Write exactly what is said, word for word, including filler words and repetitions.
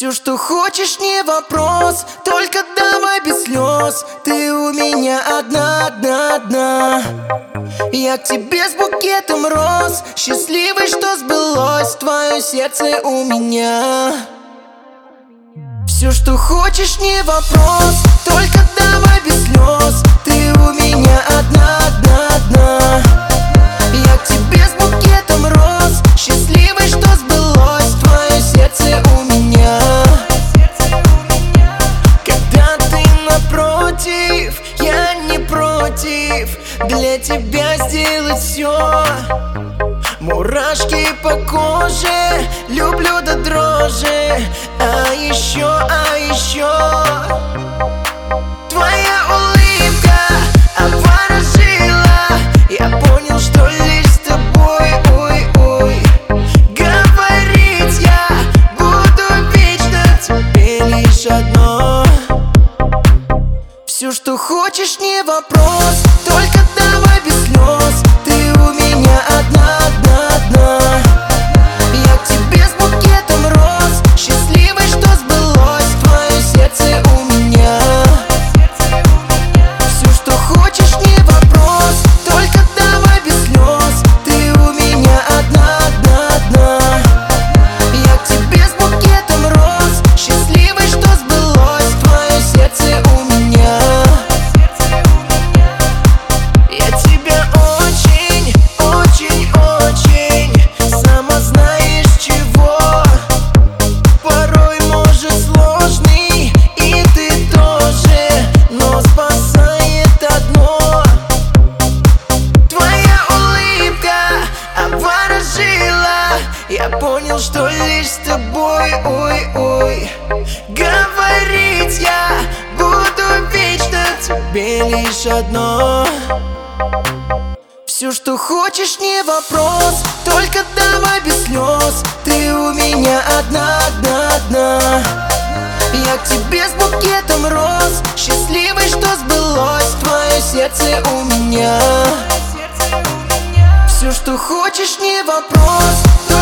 Все, что хочешь, не вопрос, только давай без слез. Ты у меня одна, одна, одна. Я к тебе с букетом роз, счастливый, что сбылось твое сердце у меня. Все, что хочешь, не вопрос, только давай без слез. Ты у меня одна, одна, одна. Я к тебе с букетом роз, счастливый, что сбылось твое сердце у меня. Когда ты напротив, я не против для тебя сделать все. Мурашки по коже, люблю до дрожи. А еще, а еще твоя улыбка обворожила. Я понял, что лишь с тобой, ой, ой. Говорить я буду вечно тебе лишь одно. Все, что хочешь, не вопрос, только давай без слез. Ты у меня одна, одна, одна. Я к тебе с букетом роз, счастливый, что сбылось твое сердце у меня. Все, что хочешь, не вопрос, только давай без слез. Ты у меня одна, одна, одна. Я к тебе с букетом роз, счастливый, что сбылось твое сердце у меня. Я тебя очень, очень, очень, сама знаешь чего. Порой может сложный, и ты тоже, но спасает одно. Твоя улыбка обворожила. Я понял, что лишь с тобой, ой, ой. Говорить я буду вечно тебе лишь одно. Все, что хочешь, не вопрос, только давай без слез. Ты у меня одна, одна, одна. Я к тебе с букетом роз, счастливый, что сбылось твое сердце у меня. Все, что хочешь, не вопрос, только